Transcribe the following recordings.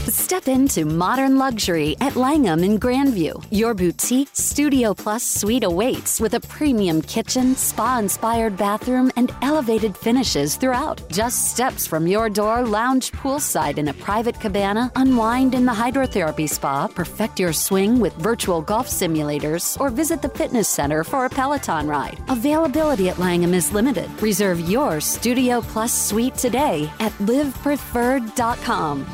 Step into modern luxury at Langham in Grandview. Your boutique Studio Plus suite awaits with a premium kitchen, spa-inspired bathroom, and elevated finishes throughout. Just steps from your door, lounge poolside in a private cabana, unwind in the hydrotherapy spa, perfect your swing with virtual golf simulators, or visit the fitness center for a Peloton ride. Availability at Langham is limited. Reserve your Studio Plus suite today at livepreferred.com.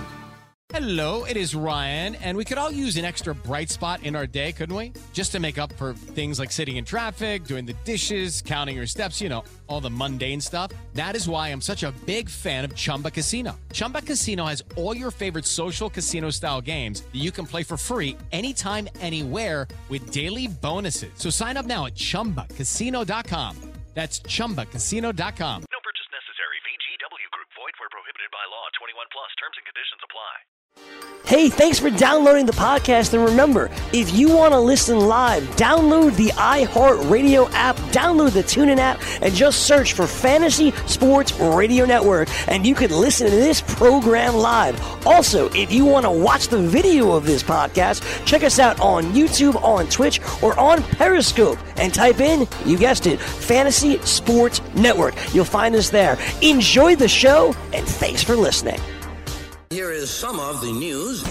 Hello, it is Ryan, and we could all use an extra bright spot in our day, couldn't we? Just to make up for things like sitting in traffic, doing the dishes, counting your steps, all the mundane stuff. That is why I'm such a big fan of Chumba Casino. Chumba Casino has all your favorite social casino-style games that you can play for free anytime, anywhere with daily bonuses. So sign up now at ChumbaCasino.com. That's ChumbaCasino.com. No purchase necessary. VGW Group. Void where prohibited by law. 21 plus. Terms and conditions apply. Hey, thanks for downloading the podcast, and remember, if you want to listen live, download the iHeartRadio app, download the TuneIn app, and just search for Fantasy Sports Radio Network, and you can listen to this program live. Also, if you want to watch the video of this podcast, check us out on YouTube, on Twitch, or on Periscope, and type in, you guessed it, Fantasy Sports Network. You'll find us there. Enjoy the show, and thanks for listening. Here is some of the news.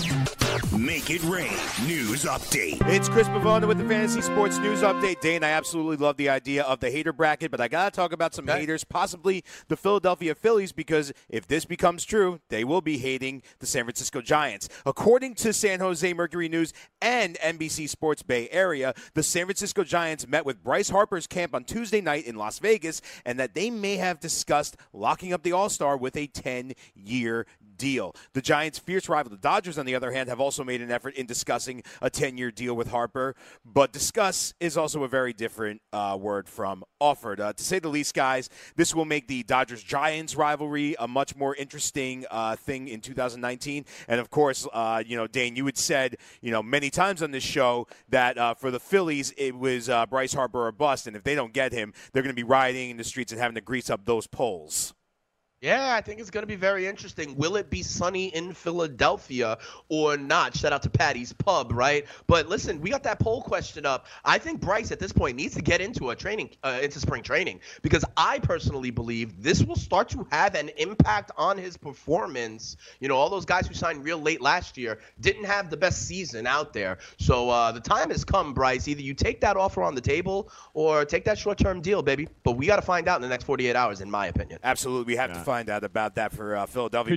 Make it rain. News update. It's Chris Pavona with the Fantasy Sports News Update. Dane, I absolutely love the idea of the hater bracket, but I got to talk about some haters, possibly the Philadelphia Phillies, because if this becomes true, they will be hating the San Francisco Giants. According to San Jose Mercury News and NBC Sports Bay Area, the San Francisco Giants met with Bryce Harper's camp on Tuesday night in Las Vegas, and that they may have discussed locking up the All-Star with a 10-year deal. The Giants' fierce rival, the Dodgers, on the other hand, have also made an effort in discussing a 10-year deal with Harper, but discuss is also a very different word from offered. To say the least, guys, this will make the Dodgers-Giants rivalry a much more interesting thing in 2019. And, of course, Dane, you had said, many times on this show that for the Phillies, it was Bryce Harper or bust, and if they don't get him, they're going to be rioting in the streets and having to grease up those poles. Yeah, I think it's going to be very interesting. Will it be sunny in Philadelphia or not? Shout out to Patty's Pub, right? But listen, we got that poll question up. I think Bryce at this point needs to get into into spring training, because I personally believe this will start to have an impact on his performance. All those guys who signed real late last year didn't have the best season out there. So the time has come, Bryce. Either you take that offer on the table or take that short-term deal, baby. But we got to find out in the next 48 hours, in my opinion. Absolutely. We have to find out about that for Philadelphia.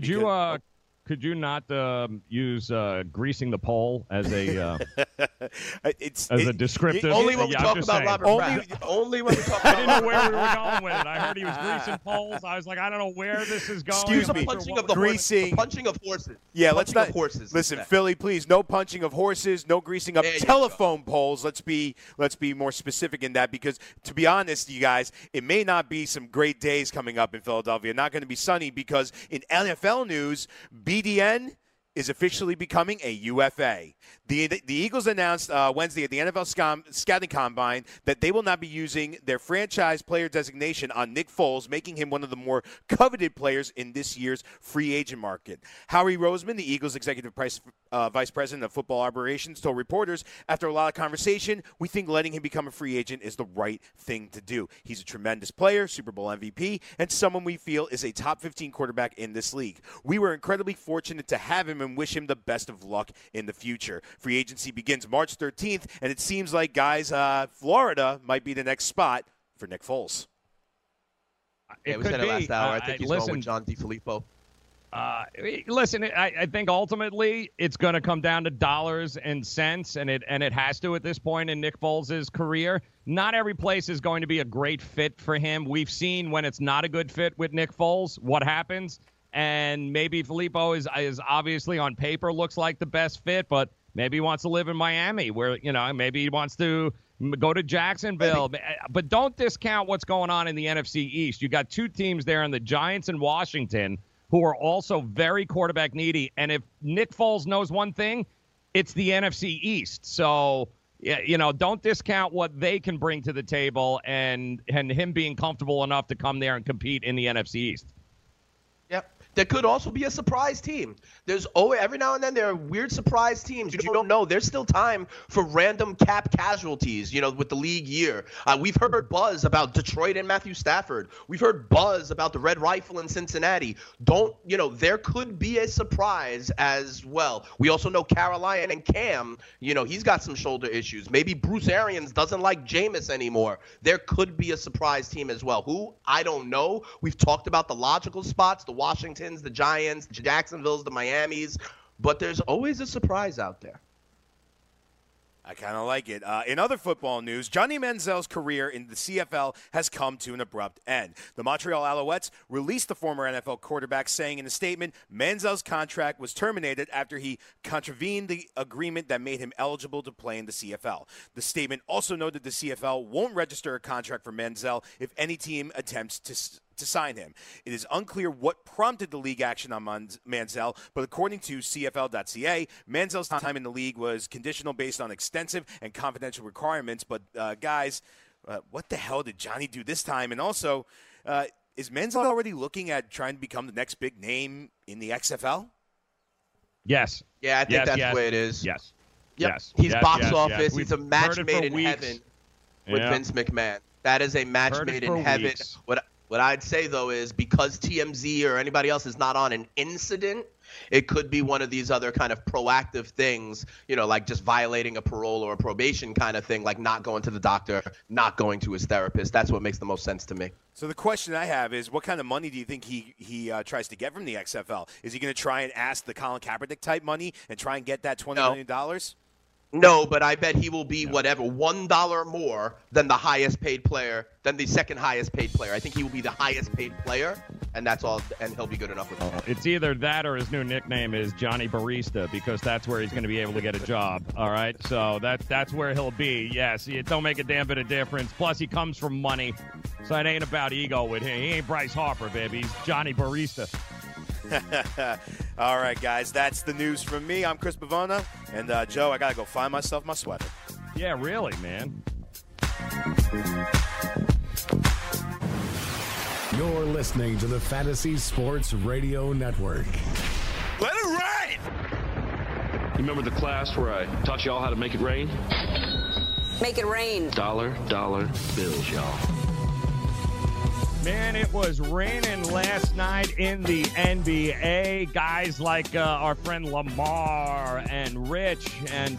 Could you not use greasing the pole as a a descriptive? Only when we talk about Robert Kraft. Only when we talk about I didn't know where we were going with it. I heard he was greasing poles. I was like, I don't know where this is going. Excuse me. The punching of horses. Yeah, let's not. Horses, listen, Philly, please, no punching of horses, no greasing up telephone poles. Let's be more specific in that, because, to be honest, you guys, it may not be some great days coming up in Philadelphia. Not going to be sunny, because in NFL news, BDN is officially becoming a UFA. The Eagles announced Wednesday at the NFL Scouting Combine that they will not be using their franchise player designation on Nick Foles, making him one of the more coveted players in this year's free agent market. Howie Roseman, the Eagles' executive vice president of football operations, told reporters, after a lot of conversation, we think letting him become a free agent is the right thing to do. He's a tremendous player, Super Bowl MVP, and someone we feel is a top 15 quarterback in this league. We were incredibly fortunate to have him and wish him the best of luck in the future. Free agency begins March 13th, and it seems like, guys, Florida might be the next spot for Nick Foles. Yeah, we said it last hour. I think he's going with John DeFilippo. Listen, I think ultimately it's going to come down to dollars and cents, and it has to at this point in Nick Foles' career. Not every place is going to be a great fit for him. We've seen when it's not a good fit with Nick Foles, what happens. And maybe Filippo is obviously on paper looks like the best fit, but maybe he wants to live in Miami, where, maybe he wants to go to Jacksonville. But don't discount what's going on in the NFC East. You got two teams there in the Giants and Washington who are also very quarterback needy. And if Nick Foles knows one thing, it's the NFC East. So, don't discount what they can bring to the table and him being comfortable enough to come there and compete in the NFC East. Yep. There could also be a surprise team. There's always, every now and then, there are weird surprise teams. You don't know. There's still time for random cap casualties, with the league year. We've heard buzz about Detroit and Matthew Stafford. We've heard buzz about the Red Rifle in Cincinnati. There could be a surprise as well. We also know Carolina and Cam, he's got some shoulder issues. Maybe Bruce Arians doesn't like Jameis anymore. There could be a surprise team as well. Who? I don't know. We've talked about the logical spots, the Washington, the Giants, the Jacksonvilles, the Miamis, but there's always a surprise out there. I kind of like it. In other football news, Johnny Manziel's career in the CFL has come to an abrupt end. The Montreal Alouettes released the former NFL quarterback, saying in a statement, Manziel's contract was terminated after he contravened the agreement that made him eligible to play in the CFL. The statement also noted the CFL won't register a contract for Manziel if any team attempts to sign him. It is unclear what prompted the league action on Manziel, but according to CFL.ca, Manziel's time in the league was conditional based on extensive and confidential requirements. But, guys, what the hell did Johnny do this time? And also, is Manziel already looking at trying to become the next big name in the XFL? Yes. Yeah, I think that's the way it is. Yes. Yep. Yes. He's box yes, office. yes. He's a match made in heaven with Vince McMahon. That is a match made in heaven. Weeks. What I'd say, though, is because TMZ or anybody else is not on an incident, it could be one of these other kind of proactive things, like just violating a parole or a probation kind of thing, like not going to the doctor, not going to his therapist. That's what makes the most sense to me. So the question I have is, what kind of money do you think he tries to get from the XFL? Is he going to try and ask the Colin Kaepernick type money and try and get that $20 million? No, but I bet he will be $1 more than the highest paid player, than the second highest paid player. I think he will be the highest paid player, and that's all, and he'll be good enough with that. It's either that or his new nickname is Johnny Barista, because that's where he's going to be able to get a job. All right, so that's where he'll be. Yes, it don't make a damn bit of difference. Plus, he comes from money, so it ain't about ego with him. He ain't Bryce Harper, baby. He's Johnny Barista. All right, guys, that's the news from me. I'm Chris Pavona, and Joe, I got to go find myself my sweater. Yeah, really, man. You're listening to the Fantasy Sports Radio Network. Let it rain! You remember the class where I taught y'all how to make it rain? Make it rain. Dollar bills, y'all. Man, it was raining last night in the NBA. Guys like our friend Lamar and Rich and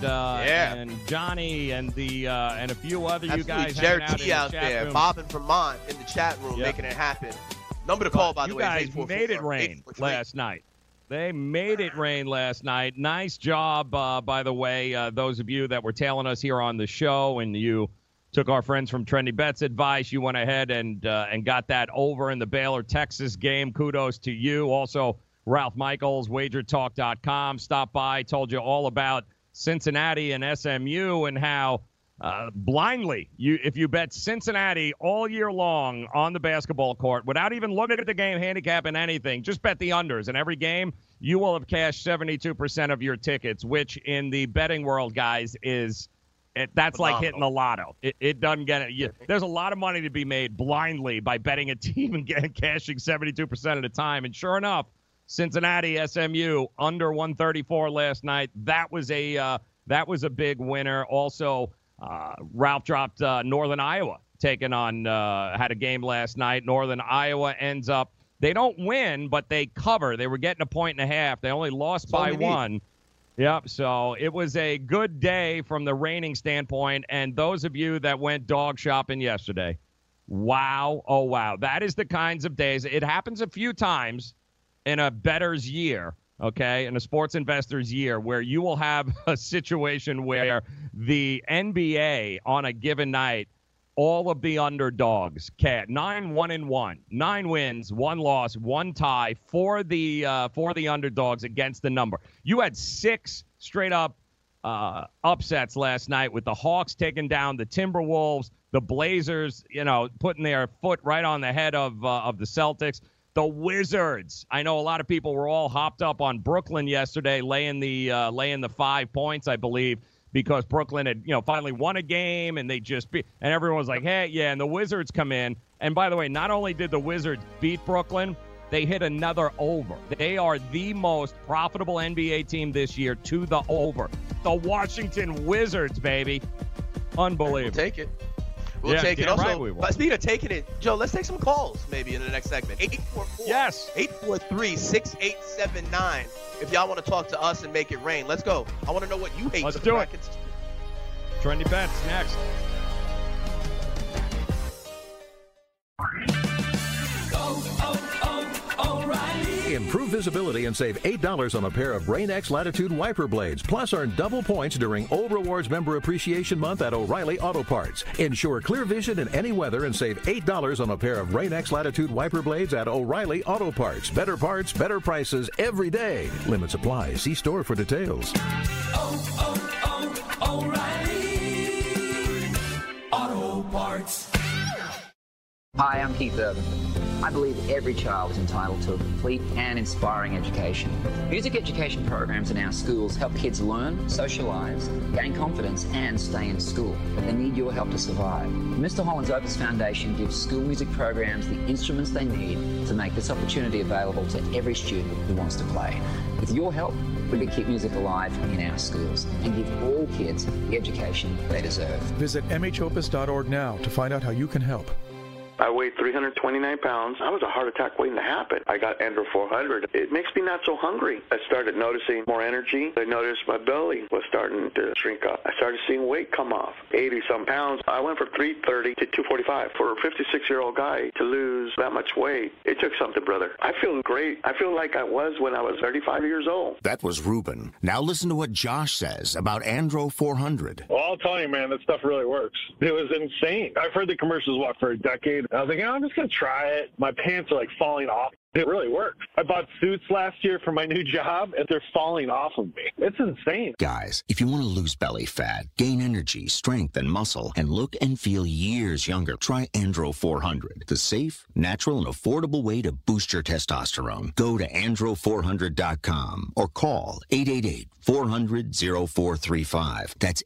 Johnny and a few other you guys Jared hanging T out, out in the chat there, room. Bob and Vermont in the chat room making it happen. Number to call, by the way. You guys made it rain last night. They made it rain last night. Nice job, by the way, those of you that were tailing us here on the show, and you took our friends from Trendy Bets advice. You went ahead and got that over in the Baylor-Texas game. Kudos to you. Also, Ralph Michaels, WagerTalk.com, stopped by, told you all about Cincinnati and SMU and how blindly, if you bet Cincinnati all year long on the basketball court without even looking at the game, handicapping anything, just bet the unders. In every game, you will have cashed 72% of your tickets, which in the betting world, guys, is – that's phenomenal. Like hitting the lotto. It doesn't get it. There's a lot of money to be made blindly by betting a team and cashing 72% of the time. And sure enough, Cincinnati, SMU, under 134 last night. That was a big winner. Also, Ralph dropped Northern Iowa taking on had a game last night. Northern Iowa ends up, they don't win, but they cover. They were getting 1.5. They only lost by one. Yep, so it was a good day from the raining standpoint, and those of you that went dog shopping yesterday, wow, oh wow. That is the kinds of days. It happens a few times in a bettor's year, okay, in a sports investor's year, where you will have a situation where the NBA on a given night, all of the underdogs, 9-1-1, 9 wins, 1 loss, 1 tie for the underdogs against the number. You had 6 straight up upsets last night with the Hawks taking down the Timberwolves, the Blazers, putting their foot right on the head of the Celtics. The Wizards. I know a lot of people were all hopped up on Brooklyn yesterday, laying the 5 points, I believe, because Brooklyn had, finally won a game, and they just and everyone was like, hey, yeah, and the Wizards come in. And by the way, not only did the Wizards beat Brooklyn, they hit another over. They are the most profitable NBA team this year to the over. The Washington Wizards, baby. Unbelievable. We'll take it. We'll take it. Also, right, we will. Speaking of taking it, Joe, let's take some calls maybe in the next segment. 844. Yes. 843-6879. If y'all want to talk to us and make it rain, let's go. I want to know what you hate. Let's do it. Trendy bets next. Improve visibility and save $8 on a pair of Rain-X Latitude wiper blades. Plus, earn double points during Old Rewards Member Appreciation Month at O'Reilly Auto Parts. Ensure clear vision in any weather and save $8 on a pair of Rain-X Latitude wiper blades at O'Reilly Auto Parts. Better parts, better prices every day. Limits apply. See store for details. O'Reilly Auto Parts. Hi, I'm Keith Urban. I believe every child is entitled to a complete and inspiring education. Music education programs in our schools help kids learn, socialise, gain confidence and stay in school. But they need your help to survive. Mr. Holland's Opus Foundation gives school music programs the instruments they need to make this opportunity available to every student who wants to play. With your help, we can keep music alive in our schools and give all kids the education they deserve. Visit mhopus.org now to find out how you can help. I weighed 329 pounds. I was a heart attack waiting to happen. I got Andro 400. It makes me not so hungry. I started noticing more energy. I noticed my belly was starting to shrink up. I started seeing weight come off, 80-some pounds. I went from 330 to 245. For a 56-year-old guy to lose that much weight, it took something, brother. I feel great. I feel like I was when I was 35 years old. That was Ruben. Now listen to what Josh says about Andro 400. Well, I'll tell you, man, that stuff really works. It was insane. I've heard the commercials, for a decade. I was like, I'm just going to try it. My pants are, falling off. It really works. I bought suits last year for my new job, and they're falling off of me. It's insane. Guys, if you want to lose belly fat, gain energy, strength, and muscle, and look and feel years younger, try Andro 400, the safe, natural, and affordable way to boost your testosterone. Go to andro400.com or call 888-400-0435. That's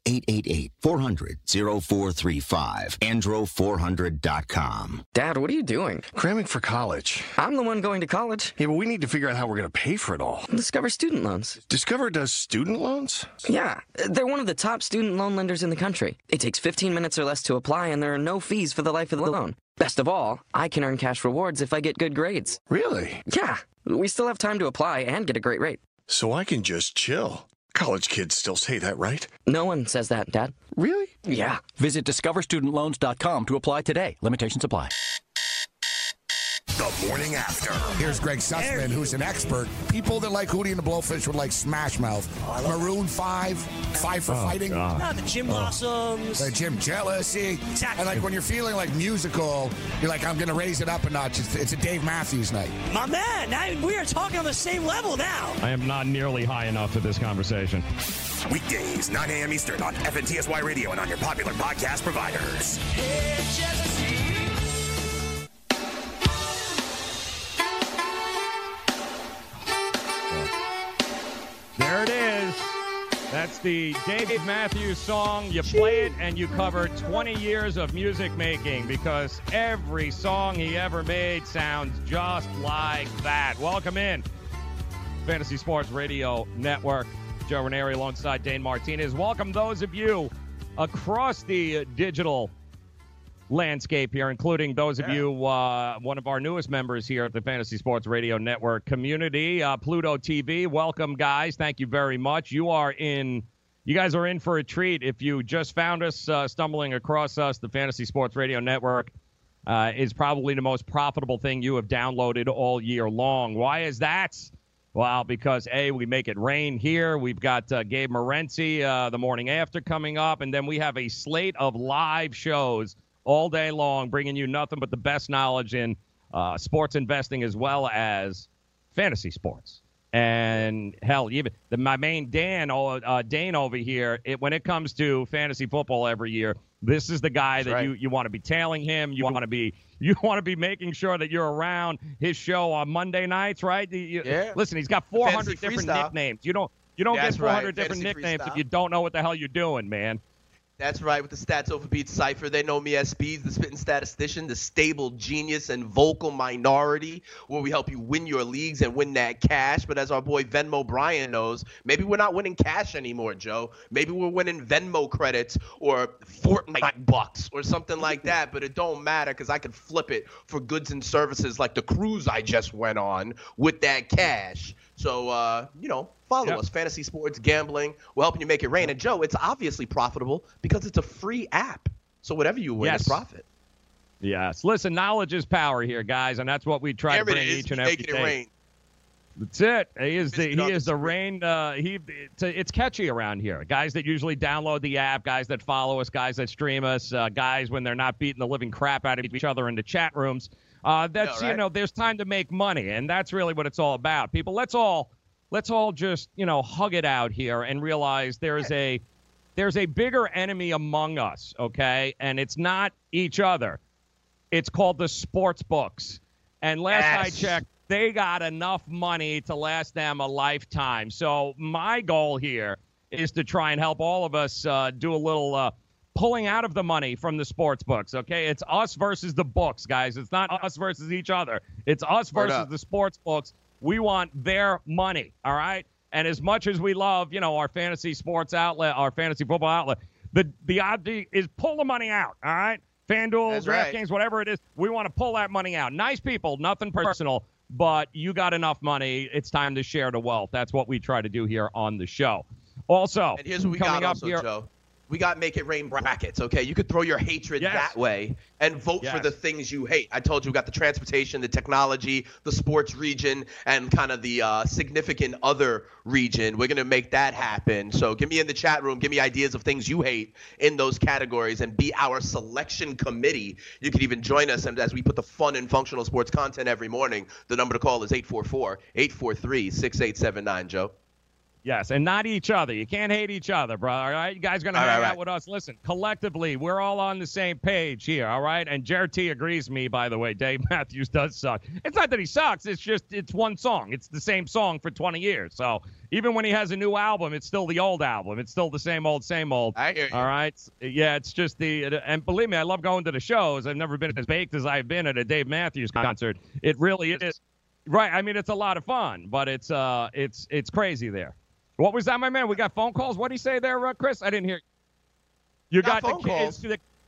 888-400-0435. Andro400.com. Dad, what are you doing? Cramming for college. I'm the one going to college. Yeah, but we need to figure out how we're going to pay for it all. Discover Student Loans. Discover does student loans? Yeah, they're one of the top student loan lenders in the country. It takes 15 minutes or less to apply, and there are no fees for the life of the loan. Best of all, I can earn cash rewards if I get good grades. Really? Yeah, we still have time to apply and get a great rate. So I can just chill. College kids still say that, right? No one says that, Dad. Really? Yeah. Visit discoverstudentloans.com to apply today. Limitations apply. The morning after. Here's Greg Sussman, who's an expert. People that like Hootie and the Blowfish would like Smash Mouth. Maroon 5, Five for Fighting. The Jim Blossoms. The Jim Jealousy. Exactly. And when you're feeling musical, you're like, I'm going to raise it up a notch. It's a Dave Matthews night. My man, we are talking on the same level now. I am not nearly high enough for this conversation. Weekdays, 9 a.m. Eastern on FNTSY Radio and on your popular podcast providers. There it is. That's the Dave Matthews song. You play it and you cover 20 years of music making because every song he ever made sounds just like that. Welcome in. Fantasy Sports Radio Network. Joe Ranieri alongside Dane Martinez. Welcome those of you across the digital landscape here, including those of you, one of our newest members here at the Fantasy Sports Radio Network community, Pluto TV. Welcome, guys. Thank you very much. You guys are in for a treat. If you just found us, stumbling across us, the Fantasy Sports Radio Network is probably the most profitable thing you have downloaded all year long. Why is that? Well, because, A, we make it rain here. We've got Gabe Morency the morning after coming up, and then we have a slate of live shows all day long, bringing you nothing but the best knowledge in sports investing as well as fantasy sports. And, hell, even my main Dane over here, when it comes to fantasy football every year, this is the guy that you want to be tailing him. You want to be making sure that you're around his show on Monday nights, right? Listen, he's got 400 different nicknames. You don't get 400 different nicknames if you don't know what the hell you're doing, man. That's right, with the Stats Over Beats Cypher. They know me as Speeds, the spitting statistician, the stable genius and vocal minority, where we help you win your leagues and win that cash. But as our boy Venmo Brian knows, maybe we're not winning cash anymore, Joe. Maybe we're winning Venmo credits or Fortnite bucks or something like that. But it don't matter because I can flip it for goods and services like the cruise I just went on with that cash. So, follow us. Fantasy Sports Gambling. We're helping you make it rain. And, Joe, it's obviously profitable because it's a free app. So whatever you win is profit. Yes. Listen, knowledge is power here, guys, and that's what we try to bring each and every day. It rain. That's it. He is the rain. It's catchy around here. Guys that usually download the app, guys that follow us, guys that stream us, guys when they're not beating the living crap out of each other in the chat rooms. There's time to make money, and that's really what it's all about. People, let's all just, hug it out here and realize there's a bigger enemy among us, okay? And it's not each other. It's called the sports books. And last I checked, they got enough money to last them a lifetime. So my goal here is to try and help all of us do a little pulling out of the money from the sports books, okay? It's us versus the books, guys. It's not us versus each other. It's us versus the sports books. We want their money, all right? And as much as we love, our fantasy sports outlet, our fantasy football outlet, the idea is pull the money out, all right? FanDuel, DraftKings, whatever it is, we want to pull that money out. Nice people, nothing personal, but you got enough money. It's time to share the wealth. That's what we try to do here on the show. Also, and here's what we got also, Joe. We got Make It Rain brackets, okay? You could throw your hatred that way and vote for the things you hate. I told you we got the transportation, the technology, the sports region, and kind of the significant other region. We're going to make that happen. So give me in the chat room. Give me ideas of things you hate in those categories and be our selection committee. You can even join us as we put the fun and functional sports content every morning. The number to call is 844-843-6879, Joe. Yes, and not each other. You can't hate each other, bro, all right? You guys going to hang out with us. Listen, collectively, we're all on the same page here, all right? And Jared T agrees with me, by the way. Dave Matthews does suck. It's not that he sucks. It's just it's one song. It's the same song for 20 years. So even when he has a new album, it's still the old album. It's still the same old, same old. I hear you. All right? Yeah, it's just and believe me, I love going to the shows. I've never been as baked as I've been at a Dave Matthews concert. It really is. Right, I mean, it's a lot of fun, but it's crazy there. What was that, my man? We got phone calls. What did he say there, Chris? I didn't hear. You got phone calls.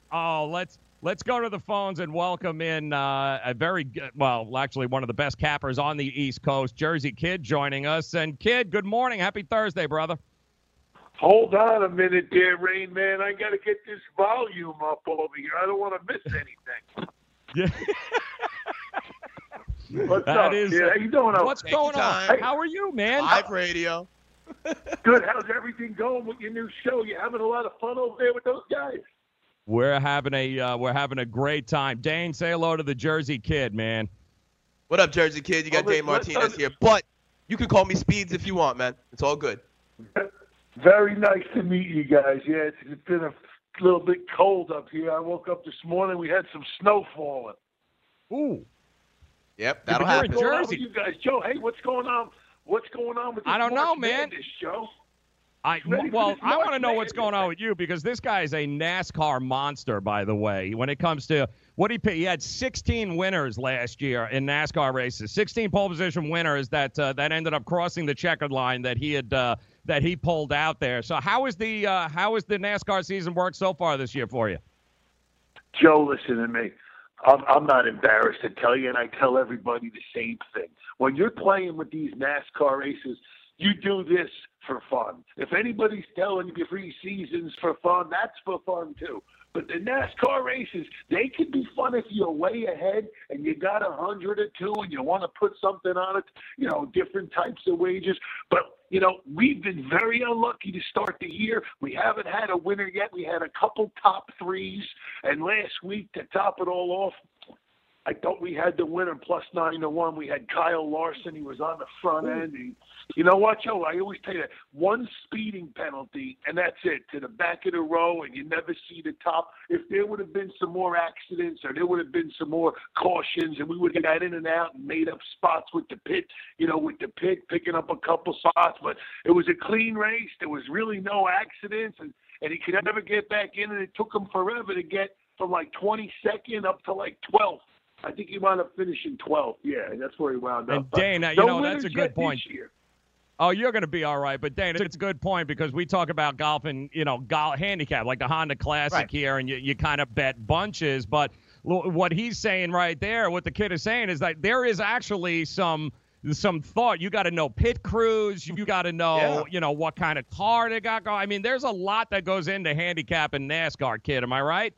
Let's go to the phones and welcome in a very good, actually one of the best cappers on the East Coast, Jersey Kid, joining us. And Kid, good morning. Happy Thursday, brother. Hold on a minute there, Rain Man. I got to get this volume up over here. I don't want to miss anything. Yeah. What's up, kid? How you doing? What's going on? How are you, man? Live radio. Good. How's everything going with your new show? You having a lot of fun over there with those guys? We're having a great time. Dane, say hello to the Jersey Kid, man. What up, Jersey Kid? You got Dane Martinez here, but you can call me Speeds if you want, man. It's all good. Very nice to meet you guys. Yeah, it's been a little bit cold up here. I woke up this morning. We had some snow falling. Ooh. Yep, that'll happen. What's going on with you guys, Joe? Hey, what's going on? What's going on with this? I don't know, man. Show? I want to know what's going on with you because this guy is a NASCAR monster, by the way. When it comes to what he had 16 winners last year in NASCAR races, 16 pole position winners that ended up crossing the checkered line that he pulled out there. So how is the NASCAR season work so far this year for you? Joe, listen to me. I'm not embarrassed to tell you, and I tell everybody the same thing. When you're playing with these NASCAR races, you do this for fun. If anybody's telling you free seasons for fun, that's for fun too. But the NASCAR races, they can be fun if you're way ahead and you got 100 or 2 and you want to put something on it, different types of wages. But, we've been very unlucky to start the year. We haven't had a winner yet. We had a couple top threes. And last week, to top it all off, I thought we had the winner plus 9-1. We had Kyle Larson. He was on the front end. You know what, Joe? I always tell you that one speeding penalty, and that's it, to the back of the row, and you never see the top. If there would have been some more accidents or there would have been some more cautions and we would have got in and out and made up spots with the pit, with the pit, picking up a couple spots. But it was a clean race. There was really no accidents, and he could never get back in, and it took him forever to get from like 22nd up to like 12th. I think he wound up finishing 12th. Yeah, that's where he wound up. And Dana, that's a good point. Oh, you're going to be all right. But, Dana, it's a good point because we talk about golf and, golf handicap, like the Honda Classic here, and you kind of bet bunches. But what he's saying right there, what the kid is saying is that there is actually some thought. You got to know pit crews. You got to know, what kind of car they got going. I mean, there's a lot that goes into handicap and NASCAR, kid. Am I right?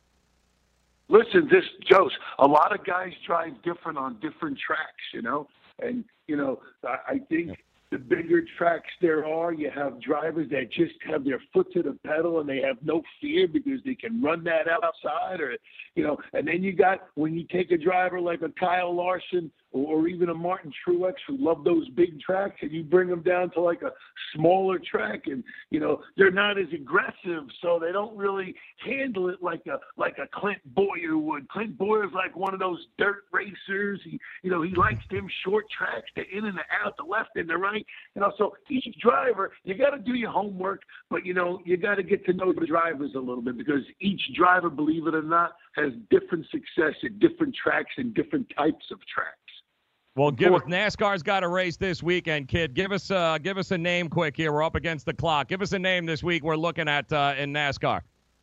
Listen, Joe, a lot of guys drive different on different tracks, and, I think the bigger tracks there are, you have drivers that just have their foot to the pedal and they have no fear because they can run that outside and then you got, when you take a driver like a Kyle Larson or even a Martin Truex who love those big tracks and you bring them down to like a smaller track and, they're not as aggressive, so they don't really handle it like a Clint Boyer would. Clint Boyer's like one of those dirt racers. He likes them short tracks, the in and the out, the left and the right. So each driver, you got to do your homework, but, you got to get to know the drivers a little bit because each driver, believe it or not, has different success at different tracks and different types of tracks. Well, NASCAR's got a race this weekend, kid. Give us a name quick here. We're up against the clock. Give us a name this week we're looking at in NASCAR.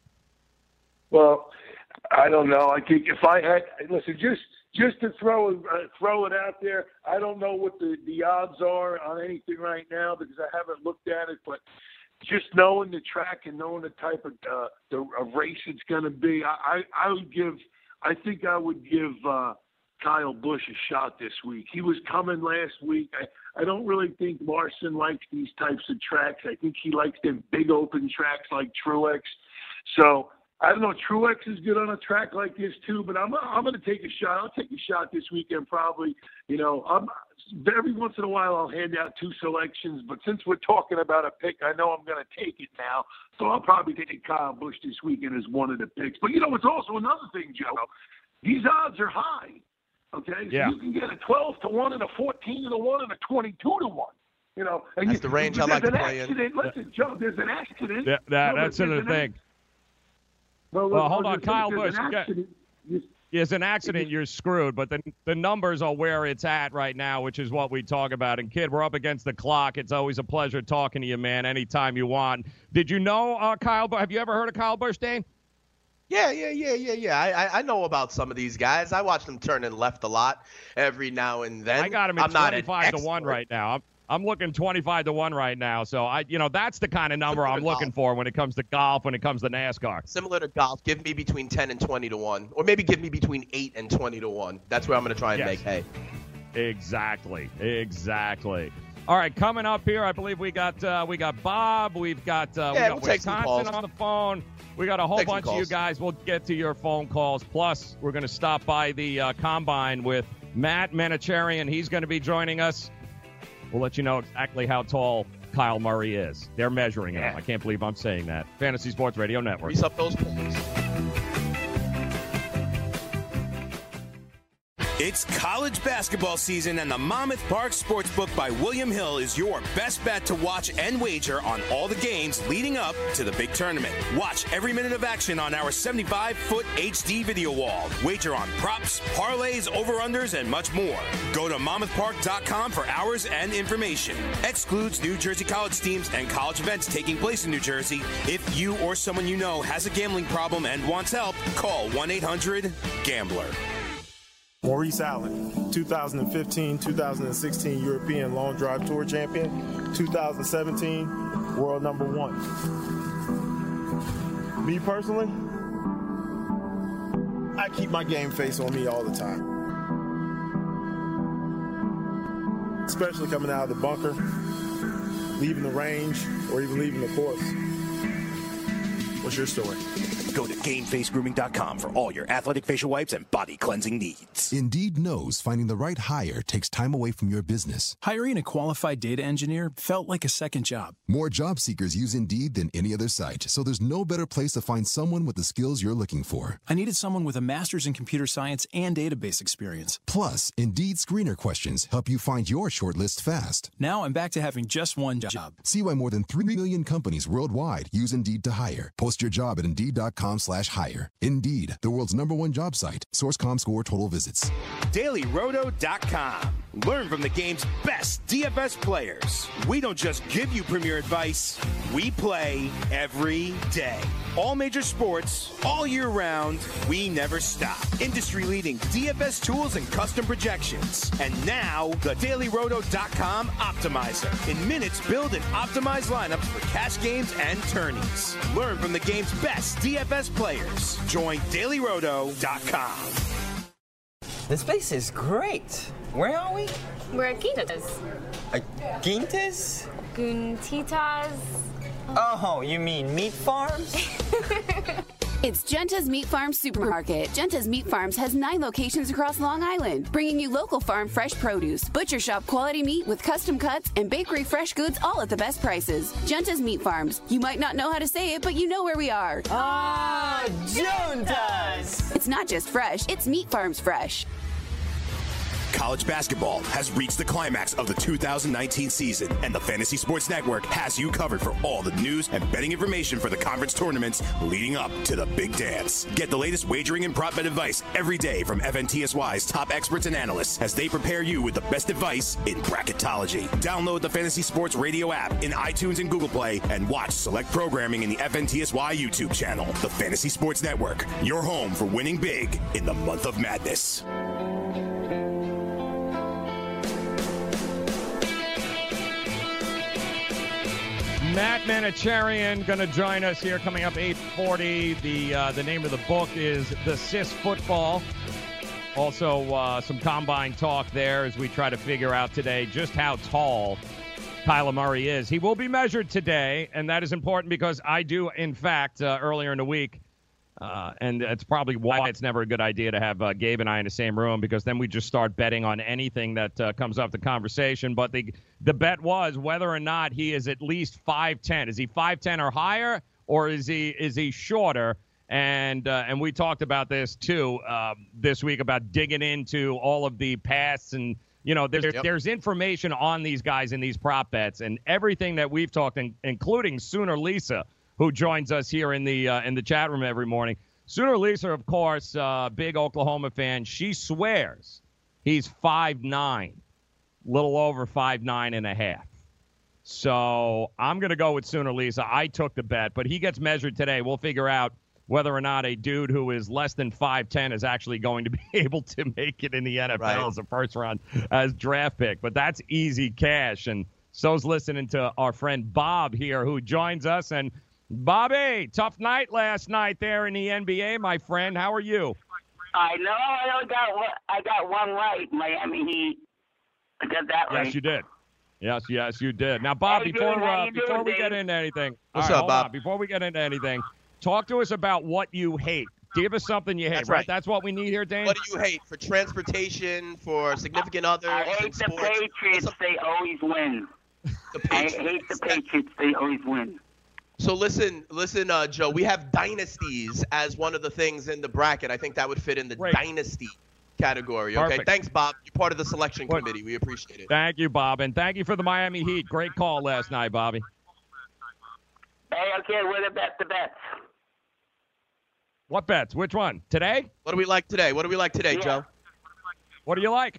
Well, I don't know. I think if I had – listen, just to throw it out there, I don't know what the odds are on anything right now because I haven't looked at it, but just knowing the track and knowing the type of race it's going to be, I would give Kyle Busch a shot this week. He was coming last week. I don't really think Larson likes these types of tracks. I think he likes them big open tracks like Truex. So I don't know. Truex is good on a track like this too, but I'm going to take a shot. I'll take a shot this weekend probably. Every once in a while I'll hand out two selections, but since we're talking about a pick, I know I'm going to take it now. So I'll probably take Kyle Busch this weekend as one of the picks. But it's also another thing, Joe. These odds are high. Okay, so you can get a 12-1 and a 14-1 and a 22-1. And that's the range I like to play in. Listen, Joe, there's an accident. Yeah, that's the thing. Well, hold on, Kyle Busch. There's an accident, you're screwed. But the numbers are where it's at right now, which is what we talk about. And, kid, we're up against the clock. It's always a pleasure talking to you, man, anytime you want. Did you know Kyle Busch? Have you ever heard of Kyle Busch, Dane? Yeah. I know about some of these guys. I watch them turning left a lot every now and then. I got him at 25-1 right now. I'm looking 25-1 right now. So that's the kind of number I'm looking for when it comes to golf, when it comes to NASCAR. Similar to golf, give me between 10 and 20-1, or maybe give me between 8 and 20-1. That's where I'm going to try and make hay. Exactly. All right, coming up here, I believe we got Bob, we'll take some calls on the phone. We got a whole bunch of you guys. We'll get to your phone calls. Plus, we're going to stop by the Combine with Matt Manocherian. He's going to be joining us. We'll let you know exactly how tall Kyle Murray is. They're measuring him. I can't believe I'm saying that. Fantasy Sports Radio Network. Grease up those points. It's college basketball season, and the Monmouth Park Sportsbook by William Hill is your best bet to watch and wager on all the games leading up to the big tournament. Watch every minute of action on our 75-foot HD video wall. Wager on props, parlays, over-unders, and much more. Go to monmouthpark.com for hours and information. Excludes New Jersey college teams and college events taking place in New Jersey. If you or someone you know has a gambling problem and wants help, call 1-800-GAMBLER. Maurice Allen, 2015-2016 European Long Drive Tour Champion, 2017 World Number 1. Me personally, I keep my game face on me all the time. Especially coming out of the bunker, leaving the range, or even leaving the course. What's your story? Go to GameFaceGrooming.com for all your athletic facial wipes and body cleansing needs. Indeed knows finding the right hire takes time away from your business. Hiring a qualified data engineer felt like a second job. More job seekers use Indeed than any other site, so there's no better place to find someone with the skills you're looking for. I needed someone with a master's in computer science and database experience. Plus, Indeed screener questions help you find your shortlist fast. Now I'm back to having just one job. See why more than 3 million companies worldwide use Indeed to hire. Post your job at Indeed.com/hire. Indeed, the world's #1 job site. Source.com/score total visits. DailyRoto.com. Learn from the game's best DFS players. We don't just give you premier advice, we play every day. All major sports, all year round, we never stop. Industry-leading DFS tools and custom projections. And now, the DailyRoto.com Optimizer. In minutes, build and optimize lineups for cash games and tourneys. Learn from the game's best DFS players. Join DailyRoto.com. This place is great. Where are we? We're at Quintas. Quintas? Guntitas. Oh, you mean meat farms? It's Genta's Meat Farms Supermarket. Genta's Meat Farms has 9 locations across Long Island, bringing you local farm fresh produce, butcher shop quality meat with custom cuts, and bakery fresh goods all at the best prices. Genta's Meat Farms. You might not know how to say it, but you know where we are. Ah, Genta's! It's not just fresh, it's Meat Farms fresh. College basketball has reached the climax of the 2019 season, and the Fantasy Sports Network has you covered for all the news and betting information for the conference tournaments leading up to the big dance. Get the latest wagering and prop bet advice every day from FNTSY's top experts and analysts as they prepare you with the best advice in bracketology. Download the Fantasy Sports Radio app in iTunes and Google Play and watch select programming in the FNTSY YouTube channel. The Fantasy Sports Network, your home for winning big in the month of madness. Matt Manacharian going to join us here coming up 8:40. The name of the book is The Sis Football. Also, some combine talk there as we try to figure out today just how tall Kyler Murray is. He will be measured today, and that is important because I do, in fact, earlier in the week, and that's probably why it's never a good idea to have Gabe and I in the same room, because then we just start betting on anything that comes up the conversation. But the bet was whether or not he is at least 5'10". Is he 5'10" or higher, or is he shorter? And we talked about this too this week about digging into all of the pasts, and there's information on these guys in these prop bets, and everything that we've talked, including Sooner Lisa, who joins us here in the chat room every morning. Sooner Lisa, of course, big Oklahoma fan. She swears he's 5'9", little over 5'9 and a half. So I'm going to go with Sooner Lisa. I took the bet, but he gets measured today. We'll figure out whether or not a dude who is less than 5'10 is actually going to be able to make it in the NFL as a first round as draft pick. But that's easy cash. And so's listening to our friend Bob here, who joins us. And Bobby, tough night last night there in the NBA, my friend. How are you? I know I got one right, Miami Heat. I got that right. Yes, you did. Yes, you did. Now, Bob, before we get into anything, what's up, Bob? Before we get into anything, talk to us about what you hate. Give us something you hate. That's right. That's what we need here, Dane. What do you hate? For transportation, for significant others? I hate the Patriots. They always win. I hate the Patriots. They always win. So listen, Joe. We have dynasties as one of the things in the bracket. I think that would fit in the dynasty category. Okay, Perfect. Thanks, Bob. You're part of the selection committee. We appreciate it. Thank you, Bob, and thank you for the Miami Heat. Great call last night, Bobby. Hey, okay, what about the bets? What bets? Which one? Today? What do we like today? Joe? What do you like?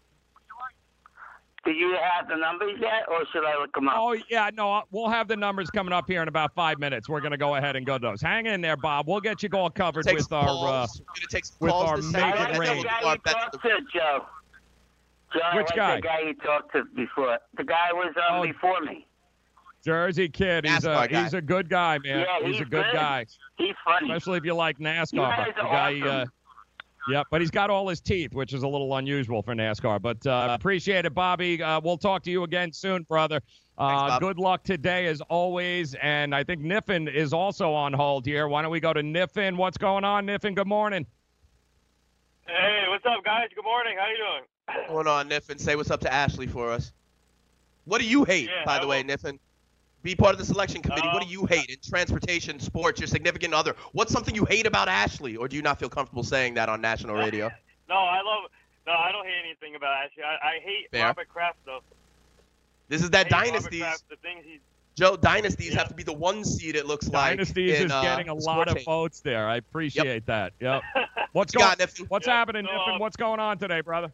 Do you have the numbers yet, or should I look them up? Oh, yeah, no, we'll have the numbers coming up here in about 5 minutes. We're going to go ahead and go to those. Hang in there, Bob. We'll get you all covered with our Make It Rain. Joe. Which guy? The guy you talked to before. The guy was before me. Jersey Kid. He's a good guy, man. Yeah, he's a good guy. He's funny. Especially if you like NASCAR. You guys The are guy, awesome. Yep, but he's got all his teeth, which is a little unusual for NASCAR. But appreciate it, Bobby. We'll talk to you again soon, brother. Thanks, good luck today, as always. And I think Niffin is also on hold here. Why don't we go to Niffin? What's going on, Niffin? Good morning. Hey, what's up, guys? Good morning. How you doing? What's going on, Niffin? Say what's up to Ashley for us. What do you hate, by the way, Niffin? Be part of the selection committee. What do you hate in transportation, sports, your significant other? What's something you hate about Ashley, or do you not feel comfortable saying that on national radio? No, I don't hate anything about Ashley. I hate Robert Kraft, though. This is that Dynasties. Kraft, the things Joe, Dynasties have to be the 1 seed, it looks like. Dynasties is getting a lot of votes there. I appreciate that. Yep. What's happening, Niffin? What's going on today, brother?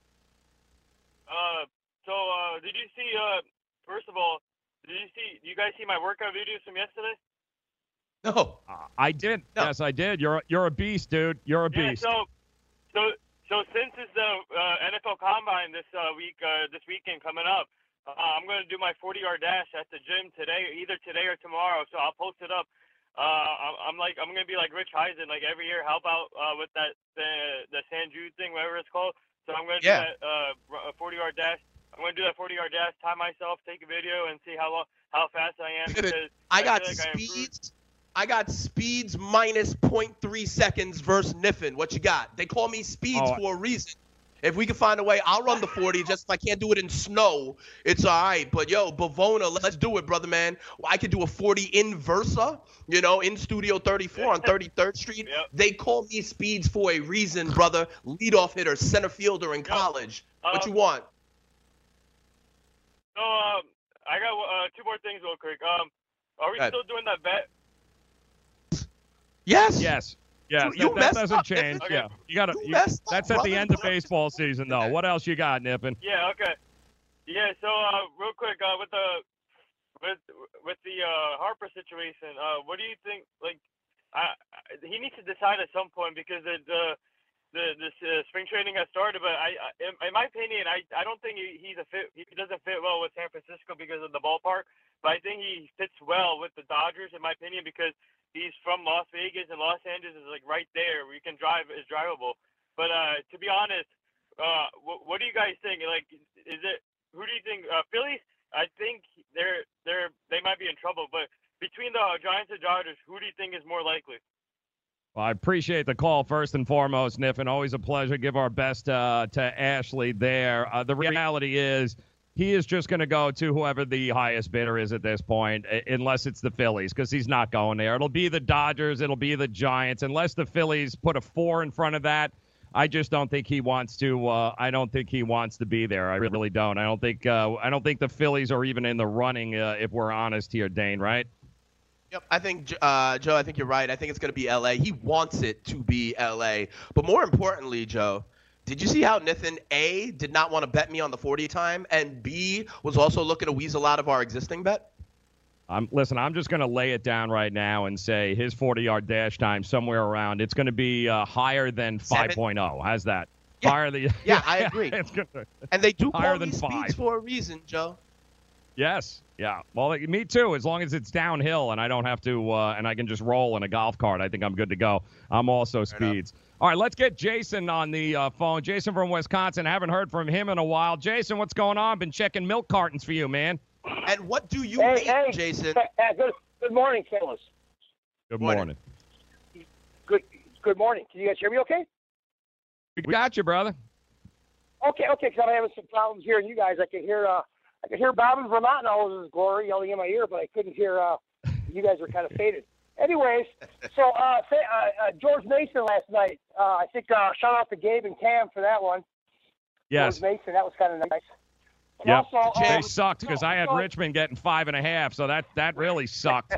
Did you see, first of all, do you guys see my workout videos from yesterday? No. I did. No. Yes, I did. You're a beast, dude. You're a beast. So since it's the NFL Combine this weekend coming up, I'm going to do my 40-yard dash at the gym today, either today or tomorrow. So I'll post it up. I'm going to be like Rich Eisen, like every year, help out with that the San Jude thing, whatever it's called. So I'm going to do that 40-yard dash. I'm going to do that 40-yard dash, time myself, take a video, and see how fast I am. Because I got speeds minus 0.3 seconds versus Niffin. What you got? They call me Speeds for a reason. If we can find a way, I'll run the 40. Just if I can't do it in snow, it's all right. But, yo, Bavona, let's do it, brother, man. I could do a 40 in Versa, in Studio 34 on 33rd Street. Yep. They call me Speeds for a reason, brother. Leadoff hitter, center fielder in college. What you want? So, I got 2 more things real quick. Are we still doing that bet? Yes. Yes. Yeah, that doesn't change. Okay. Yeah, you got to. That's at the end of baseball season, though. What else you got, Nippin? Yeah. Okay. Yeah. So, real quick, with the Harper situation, what do you think? Like, he needs to decide at some point because the spring training has started. But in my opinion, I don't think he's a fit. He doesn't fit well with San Francisco because of the ballpark. But I think he fits well with the Dodgers, in my opinion, because he's from Las Vegas, and Los Angeles is like right there. Where you can drive, is drivable. But to be honest, what do you guys think? Like, who do you think? Phillies? I think they might be in trouble. But between the Giants and Dodgers, who do you think is more likely? Well, I appreciate the call first and foremost, Niffin. Always a pleasure. Give our best to Ashley there. The reality is, he is just going to go to whoever the highest bidder is at this point, unless it's the Phillies, because he's not going there. It'll be the Dodgers. It'll be the Giants. Unless the Phillies put a 4 in front of that, I just don't think he wants to. I don't think he wants to be there. I really don't. I don't think the Phillies are even in the running. If we're honest here, Dane, right? Yep, I think, Joe, I think you're right. I think it's going to be L.A. He wants it to be L.A. But more importantly, Joe, did you see how Niffin, A, did not want to bet me on the 40 time, and B, was also looking to weasel out of our existing bet? Listen, I'm just going to lay it down right now and say his 40-yard dash time somewhere around, it's going to be higher than 5.0. How's that? Yeah, higher I agree. And they do higher call me Speeds for a reason, Joe. Yes. Yeah. Well, me too. As long as it's downhill and I don't have to, and I can just roll in a golf cart, I think I'm good to go. I'm also Speeds. All right, let's get Jason on the phone. Jason from Wisconsin. Haven't heard from him in a while. Jason, what's going on? Been checking milk cartons for you, man. And what do you hate, Jason? Good morning, fellas. Good morning. Good morning. Can you guys hear me okay? We got you, brother. Okay, because I'm having some problems hearing you guys. I could hear Bob in Vermont in all of his glory yelling in my ear, but I couldn't hear you guys were kind of faded. Anyways, so George Mason last night, I think shout out to Gabe and Cam for that one. Yes. George Mason, that was kind of nice. Yeah, they sucked because I had Richmond getting 5.5, so that really sucked.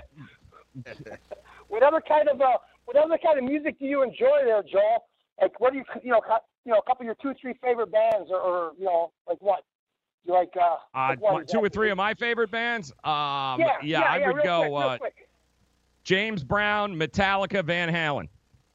Whatever kind of music do you enjoy there, Joel? Like, what do you a couple of your 2 or 3 favorite bands, or like what? You like 2 or 3 of my favorite bands? I would go quick. James Brown, Metallica, Van Halen.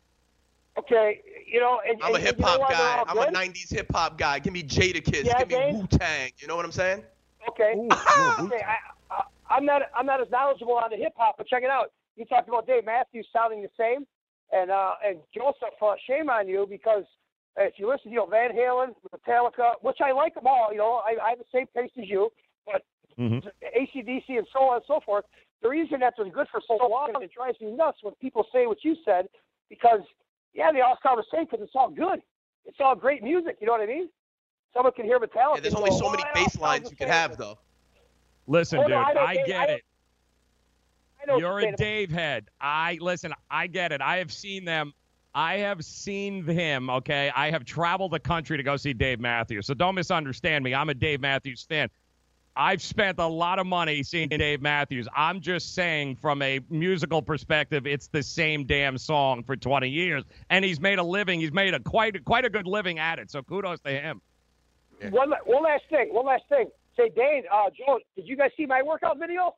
Okay, I'm a hip hop guy. I'm a '90s hip hop guy. Give me Jadakiss. Yeah, give me Wu-Tang. You know what I'm saying? Okay. Okay. I'm not as knowledgeable on the hip hop, but check it out. You talked about Dave Matthews sounding the same. And Joseph, shame on you, because if you listen, Van Halen, Metallica, which I like them all, I have the same taste as you, but AC/DC and so on and so forth, the reason that they're good for so long, and it drives me nuts when people say what you said, because, yeah, they all sound the same because it's all good. It's all great music, you know what I mean? Someone can hear Metallica. Yeah, there's only so many bass lines you can have, though. Listen, dude, I get it. You're a saying. Dave head. I get it. I have seen them. I have seen him, okay? I have traveled the country to go see Dave Matthews. So don't misunderstand me. I'm a Dave Matthews fan. I've spent a lot of money seeing Dave Matthews. I'm just saying from a musical perspective, it's the same damn song for 20 years. And he's made a living. He's made quite a good living at it. So kudos to him. Yeah. One last thing. Say, Dane, Joe, did you guys see my workout video?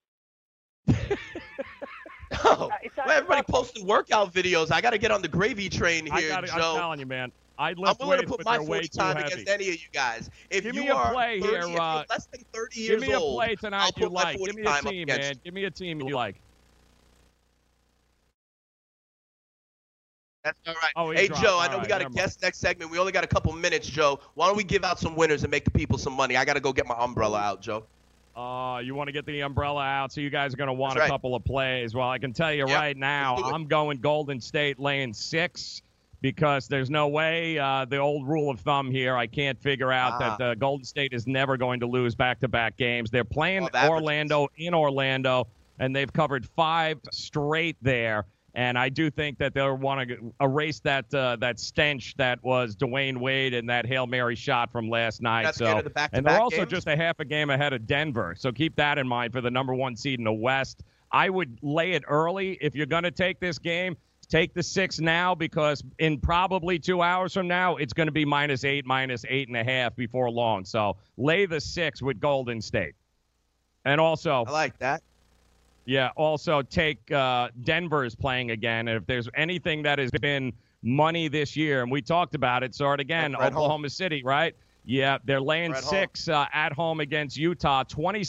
No. Well, everybody posting workout videos. I got to get on the gravy train here, Joe. I'm telling you, man. I'm willing to put my 40 time against any of you guys. If give you me a are play 30, here. If you're less than 30 years old, give me a play tonight I'll you put my like. 40 Give me a time team, against man. Give me a team you like. That's all right. Oh, hey, dropped. Joe, I All know right, we got a never guest next segment. We only got a couple minutes, Joe. Why don't we give out some winners and make the people some money? I got to go get my umbrella out, Joe. You want to get the umbrella out, so you guys are going to want That's right. a couple of plays. Well, I can tell you right now, I'm going Golden State laying 6 because there's no way the old rule of thumb here, I can't figure out that Golden State is never going to lose back-to-back games. They're playing Orlando in Orlando, and they've covered 5 straight there. And I do think that they'll want to erase that stench that was Dwayne Wade and that Hail Mary shot from last night. And they're also just a half a game ahead of Denver. So keep that in mind for the number 1 seed in the West. I would lay it early. If you're going to take this game, take the 6 now, because in probably 2 hours from now, it's going to be -8, -8.5 before long. So lay the 6 with Golden State. And also, I like that. Yeah, also take Denver's playing again. And if there's anything that has been money this year, and we talked about it, saw it again, Oklahoma City, right? Yeah, they're laying 6 at home against Utah,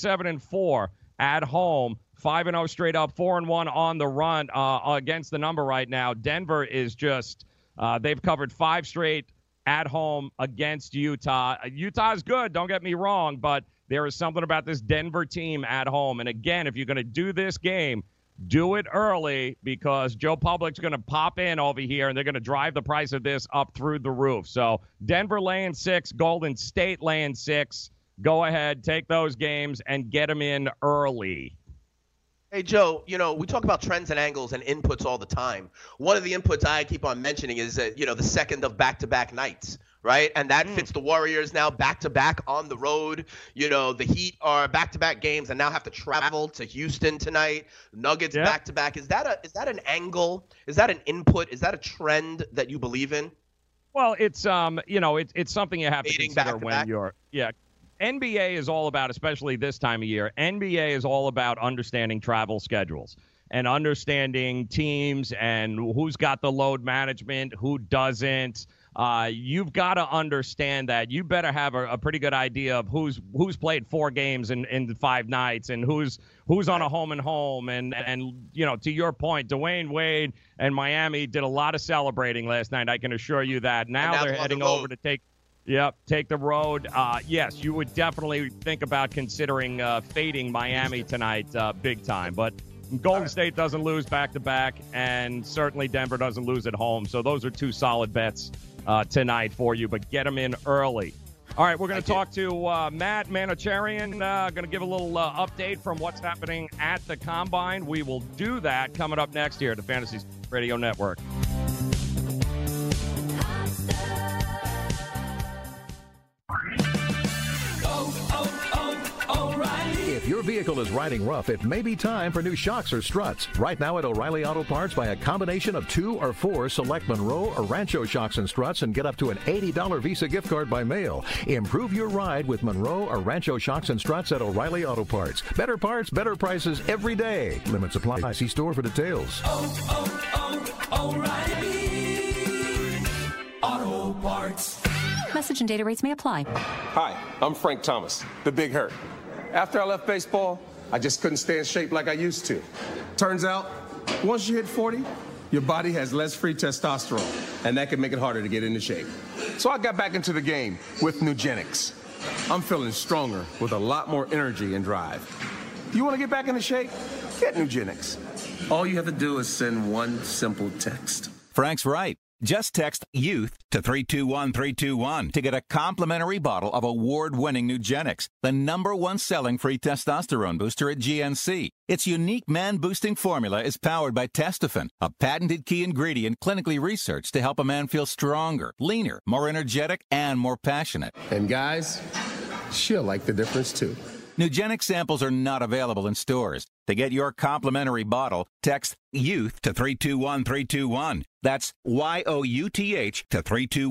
27-4 at home, 5-0 straight up, 4-1 on the run against the number right now. Denver is just they've covered 5 straight at home against Utah. Utah's good, don't get me wrong, but there is something about this Denver team at home. And again, if you're going to do this game, do it early, because Joe Public's going to pop in over here and they're going to drive the price of this up through the roof. So Denver laying 6, Golden State laying 6. Go ahead, take those games and get them in early. Hey, Joe, we talk about trends and angles and inputs all the time. One of the inputs I keep on mentioning is, the second of back-to-back nights, right? And that fits the Warriors now back-to-back on the road. The Heat are back-to-back games and now have to travel to Houston tonight. Nuggets back-to-back. Is that an angle? Is that an input? Is that a trend that you believe in? Well, it's it's something you have to consider when you're NBA is all about, especially this time of year, NBA is all about understanding travel schedules and understanding teams and who's got the load management, who doesn't. You've got to understand that. You better have a pretty good idea of who's played 4 games in 5 nights and who's on a home and home. And to your point, Dwayne Wade and Miami did a lot of celebrating last night. I can assure you that. Now they're heading over to take the road. Yes, you would definitely think about considering fading Miami tonight big time. But Golden State doesn't lose back-to-back, and certainly Denver doesn't lose at home. So those are 2 solid bets tonight for you, but get them in early. All right, we're going to talk to Matt Manocherian, going to give a little update from what's happening at the Combine. We will do that coming up next here at the Fantasy Radio Network. If your vehicle is riding rough, it may be time for new shocks or struts. Right now at O'Reilly Auto Parts, buy a combination of 2 or 4 select Monroe or Rancho shocks and struts and get up to an $80 Visa gift card by mail. Improve your ride with Monroe or Rancho shocks and struts at O'Reilly Auto Parts. Better parts, better prices every day. Limits apply. See store for details. O'Reilly Auto Parts. Message and data rates may apply. Hi, I'm Frank Thomas, the Big Hurt. After I left baseball, I just couldn't stay in shape like I used to. Turns out, once you hit 40, your body has less free testosterone, and that can make it harder to get into shape. So I got back into the game with Nugenics. I'm feeling stronger with a lot more energy and drive. You want to get back into shape? Get Nugenics. All you have to do is send one simple text. Frank's right. Just text YOUTH to 321321 to get a complimentary bottle of award-winning Nugenics, the #1 selling free testosterone booster at GNC. Its unique man-boosting formula is powered by Testofen, a patented key ingredient clinically researched to help a man feel stronger, leaner, more energetic, and more passionate. And guys, she'll like the difference too. Nugenics samples are not available in stores. To get your complimentary bottle, text YOUTH to 321321. That's YOUTH to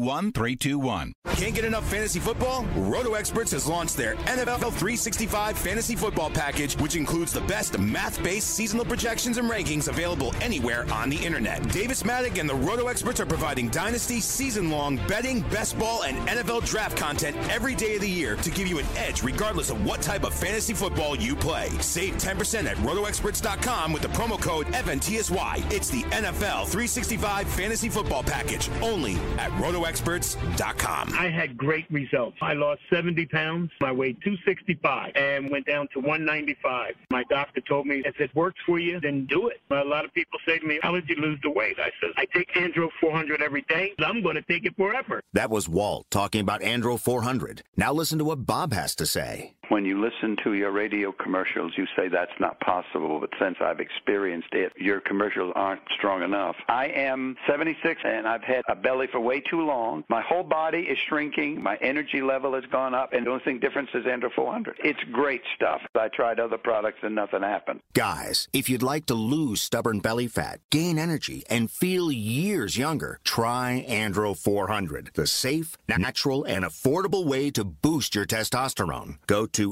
321321. Can't get enough fantasy football? Roto Experts has launched their NFL 365 fantasy football package, which includes the best math-based seasonal projections and rankings available anywhere on the internet. Davis Maddock and the Roto Experts are providing dynasty, season-long betting, best ball, and NFL draft content every day of the year to give you an edge regardless of what type of fantasy football you play. Save 10% at rotoexperts.com with the promo code FNTSY. It's the NFL 365 fantasy football package only at rotoexperts.com. I had great results. I lost 70 pounds. I weighed 265 and went down to 195. My doctor told me, if it works for you, then do it. A lot of people say to me, how did you lose the weight? I said, I take Andro 400 every day. I'm going to take it forever. That was Walt talking about Andro 400. Now listen to what Bob has to say. When you listen to your radio commercials, you say that's not possible, but since I've experienced it, your commercials aren't strong enough. I am 76, and I've had a belly for way too long. My whole body is shrinking. My energy level has gone up, and the only thing different is Andro 400. It's great stuff. I tried other products, and nothing happened. Guys, if you'd like to lose stubborn belly fat, gain energy, and feel years younger, try Andro 400, the safe, natural, and affordable way to boost your testosterone. Go to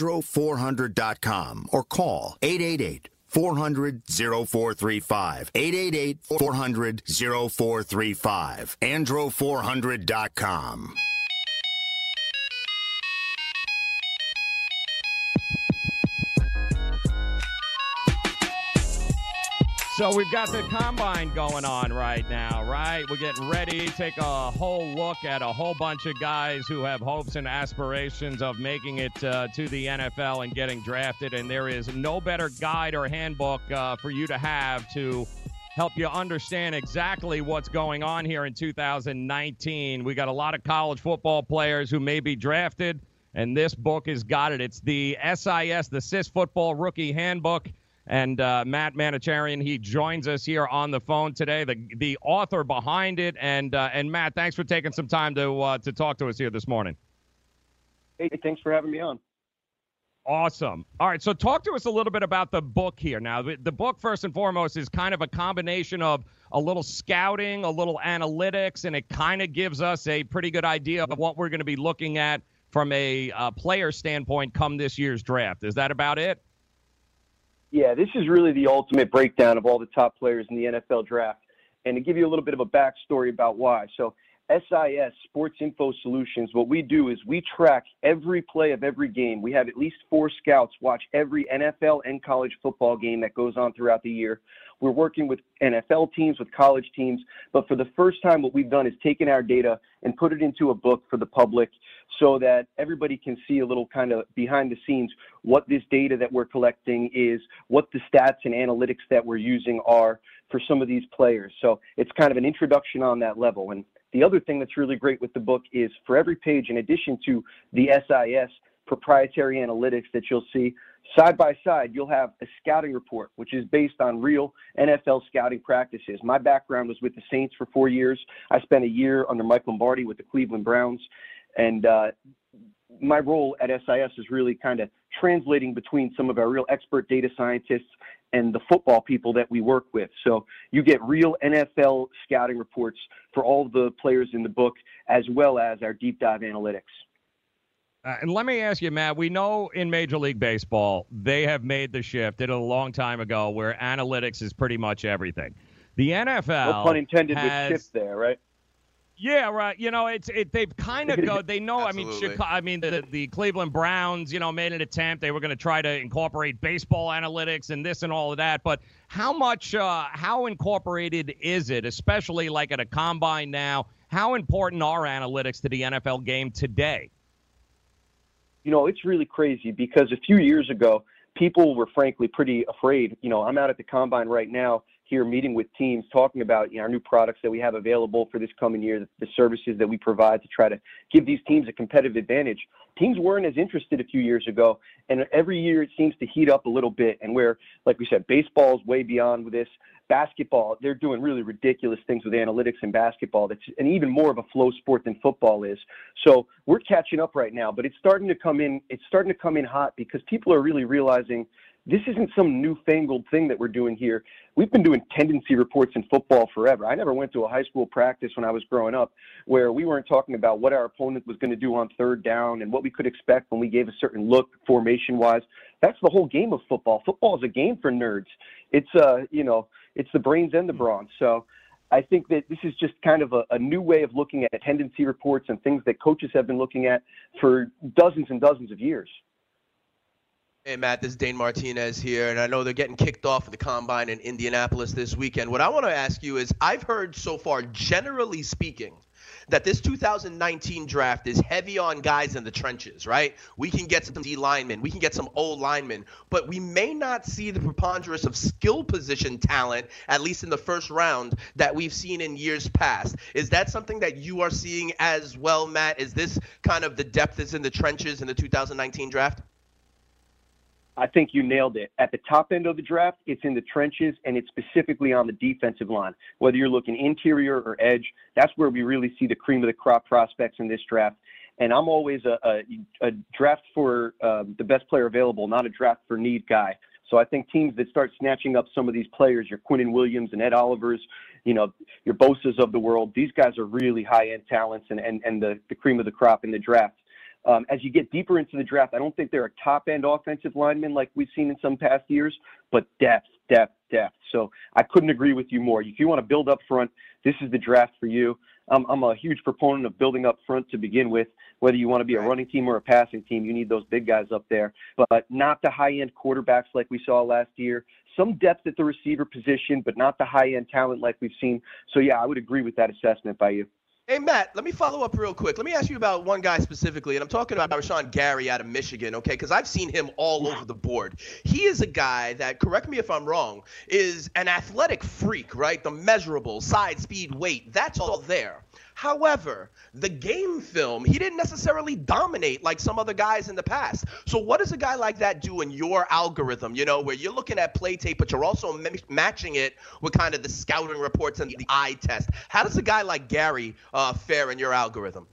andro400.com or call 888-400-0435. 888-400-0435. andro400.com. So we've got the combine going on right now, right? We're getting ready, take a whole look at a whole bunch of guys who have hopes and aspirations of making it to the NFL and getting drafted, and there is no better guide or handbook for you to have to help you understand exactly what's going on here in 2019. We got a lot of college football players who may be drafted, and this book has got it. It's the SIS, the SIS Football Rookie Handbook. And Matt Manocherian, he joins us here on the phone today, the author behind it. And Matt, thanks for taking some time to talk to us here this morning. Hey, thanks for having me on. Awesome. All right, so talk to us a little bit about the book here. Now, the book, first and foremost, is kind of a combination of a little scouting, a little analytics, and it kind of gives us a pretty good idea of what we're going to be looking at from a player standpoint come this year's draft. Is that about it? Yeah, this is really the ultimate breakdown of all the top players in the NFL draft. And to give you a little bit of a backstory about why. So SIS, Sports Info Solutions, what we do is we track every play of every game. We have at least 4 scouts watch every NFL and college football game that goes on throughout the year. We're working with NFL teams, with college teams, but for the first time what we've done is taken our data and put it into a book for the public so that everybody can see a little kind of behind the scenes what this data that we're collecting is, what the stats and analytics that we're using are for some of these players. So it's kind of an introduction on that level. And the other thing that's really great with the book is for every page, in addition to the SIS proprietary analytics that you'll see, side by side, you'll have a scouting report, which is based on real NFL scouting practices. My background was with the Saints for 4 years. I spent a year under Mike Lombardi with the Cleveland Browns. And my role at SIS is really kind of translating between some of our real expert data scientists and the football people that we work with. So you get real NFL scouting reports for all the players in the book, as well as our deep dive analytics. And let me ask you, Matt, we know in Major League Baseball, they have made the shift, did it a long time ago, where analytics is pretty much everything. The NFL no pun intended with shift there, right? Yeah, right. They've kind of go. They know. Absolutely. I mean, the Cleveland Browns, made an attempt. They were going to try to incorporate baseball analytics and this and all of that. But how incorporated is it, especially like at a combine now? How important are analytics to the NFL game today? It's really crazy because a few years ago, people were frankly pretty afraid. I'm out at the combine right now here meeting with teams talking about our new products that we have available for this coming year, the services that we provide to try to give these teams a competitive advantage. Teams weren't as interested a few years ago, and every year it seems to heat up a little bit. And where, like we said, baseball is way beyond this. Basketball, they're doing really ridiculous things with analytics in basketball. That's and even more of a flow sport than football is. So we're catching up right now, but it's starting to come in. It's starting to come in hot because people are really realizing this isn't some newfangled thing that we're doing here. We've been doing tendency reports in football forever. I never went to a high school practice when I was growing up where we weren't talking about what our opponent was going to do on third down and what we could expect when we gave a certain look formation-wise. That's the whole game of football. Football is a game for nerds. It's it's the brains and the brawn. So I think that this is just kind of a new way of looking at tendency reports and things that coaches have been looking at for dozens and dozens of years. Hey, Matt, this is Dane Martinez here, and I know they're getting kicked off at the Combine in Indianapolis this weekend. What I want to ask you is, I've heard so far, generally speaking, that this 2019 draft is heavy on guys in the trenches, right? We can get some D linemen, we can get some O linemen, but we may not see the preponderance of skill position talent, at least in the first round, that we've seen in years past. Is that something that you are seeing as well, Matt? Is this kind of the depth is in the trenches in the 2019 draft? I think you nailed it. At the top end of the draft, it's in the trenches, and it's specifically on the defensive line. Whether you're looking interior or edge, that's where we really see the cream of the crop prospects in this draft. And I'm always a draft for the best player available, not a draft for need guy. So I think teams that start snatching up some of these players, your Quinnen Williams and Ed Olivers, your Bosas of the world, these guys are really high-end talents and the cream of the crop in the draft. As you get deeper into the draft, I don't think they're a top-end offensive lineman like we've seen in some past years, but depth. So I couldn't agree with you more. If you want to build up front, this is the draft for you. I'm a huge proponent of building up front to begin with. Whether you want to be a running team or a passing team, you need those big guys up there, but not the high-end quarterbacks like we saw last year. Some depth at the receiver position, but not the high-end talent like we've seen. So, yeah, I would agree with that assessment by you. Hey, Matt, let me follow up real quick. Let me ask you about one guy specifically, and I'm talking about Rashawn Gary out of Michigan, okay, because I've seen him all over the board. He is a guy that, correct me if I'm wrong, is an athletic freak, right? The measurables, size, speed, weight, that's all there. However, the game film, he didn't necessarily dominate like some other guys in the past. So what does a guy like that do in your algorithm, where you're looking at play tape, but you're also matching it with kind of the scouting reports and the eye test? How does a guy like Gary fare in your algorithm?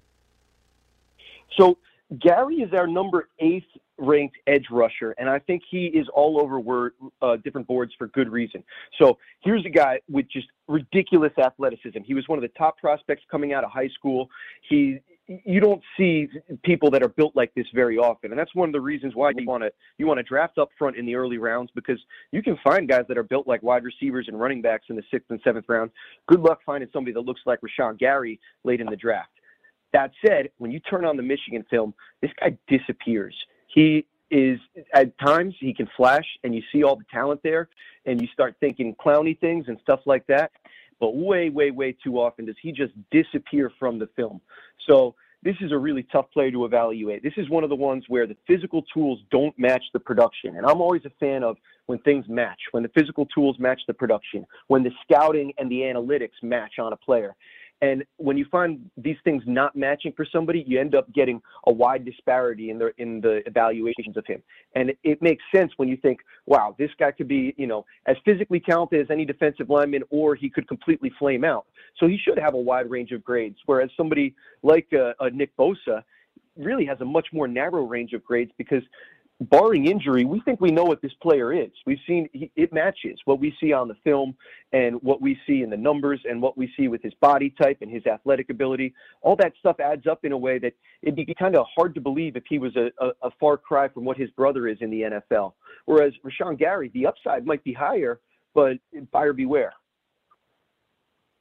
So Gary is our number 8th ranked edge rusher, and I think he is all over different boards for good reason. So here's a guy with just ridiculous athleticism. He was one of the top prospects coming out of high school. You don't see people that are built like this very often, and that's one of the reasons why you want to draft up front in the early rounds, because you can find guys that are built like wide receivers and running backs in the 6th and 7th round. Good luck finding somebody that looks like Rashawn Gary late in the draft. That said, when you turn on the Michigan film, this guy disappears. He is, at times, he can flash, and you see all the talent there, and you start thinking clowny things and stuff like that. But way, way, way too often does he just disappear from the film. So this is a really tough player to evaluate. This is one of the ones where the physical tools don't match the production. And I'm always a fan of when things match, when the physical tools match the production, when the scouting and the analytics match on a player. And when you find these things not matching for somebody, you end up getting a wide disparity in the evaluations of him. And it makes sense when you think, wow, this guy could be, as physically talented as any defensive lineman, or he could completely flame out. So he should have a wide range of grades, whereas somebody like Nick Bosa really has a much more narrow range of grades because barring injury, we think we know what this player is. We've seen it matches what we see on the film and what we see in the numbers and what we see with his body type and his athletic ability. All that stuff adds up in a way that it'd be kind of hard to believe if he was a far cry from what his brother is in the NFL. Whereas Rashawn Gary, the upside might be higher, but buyer beware.